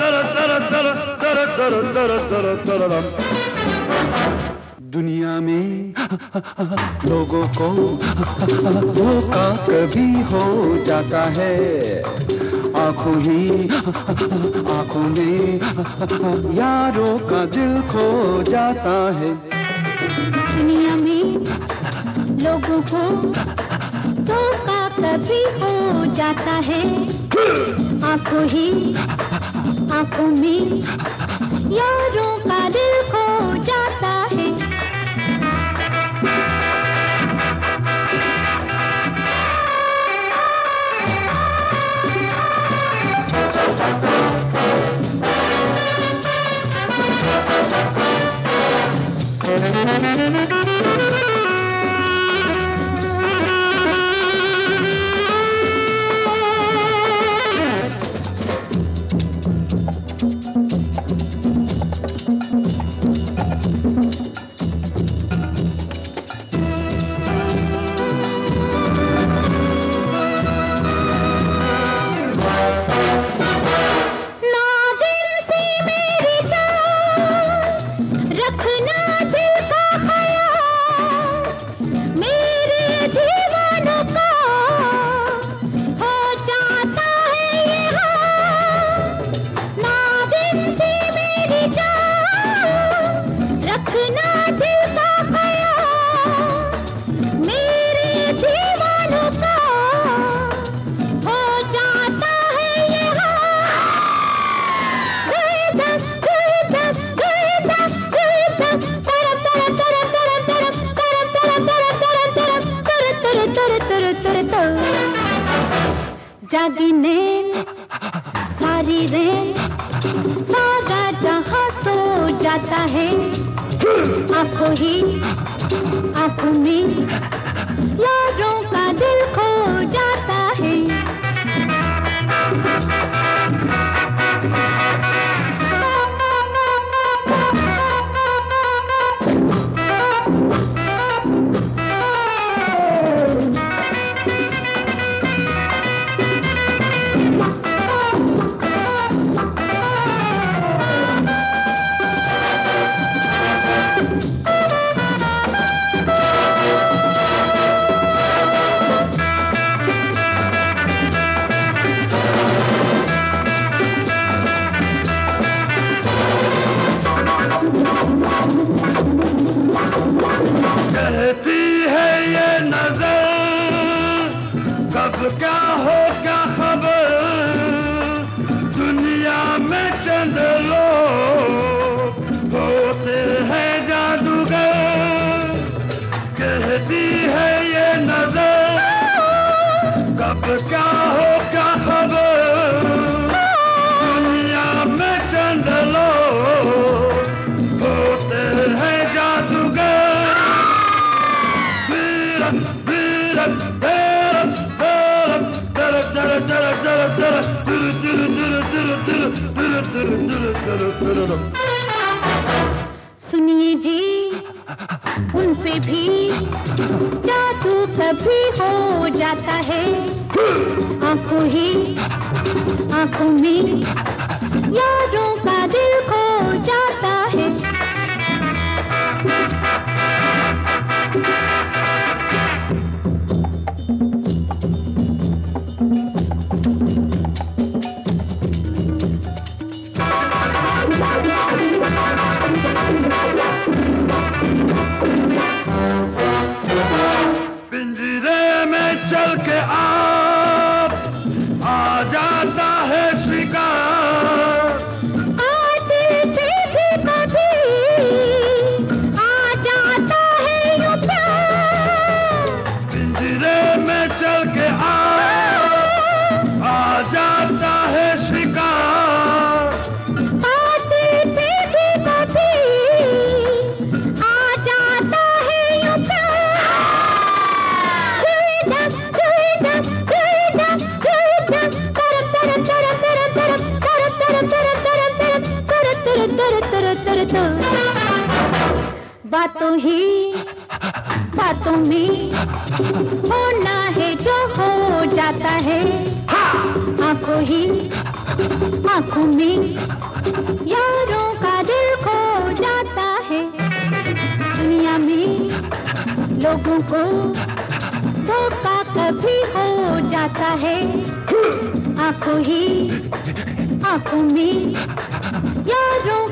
दुनिया में लोगों को धोखा कभी हो जाता है, आंखों में यारों का दिल खो जाता है। दुनिया में लोगों को धोखा कभी हो जाता है, आंखों में यारों का दिल खो जाता है। जागी नींद सारी रेत, सारा जहां सो जाता है, आंखों में यारों का दिल खो जाता है। कहती है ये नजर कब क्या हो क्या खबर, दुनिया में चंद लोग होते हैं जादूगर। कहती है ये नजर कब क्या हो क्या खबर, दुनिया में चंद लोग होते हैं जादूगर। सुनिए जी, उन पे भी जादू कभी हो जाता है, आंखों में यारों का दिल खो जाता है। पिंजरे में चल के आ जाता है शिकार, आते थे भी कभी आ जाता है यूं प्यार। पिंजरे में चल के आ जाता है शिकार, आते थे भी कभी आ जाता है यूं प्यार। बातों में होना है जो हो जाता है, आंखों में लोगों को धोखा कभी हो जाता है, आंखों ही आंखों में यारों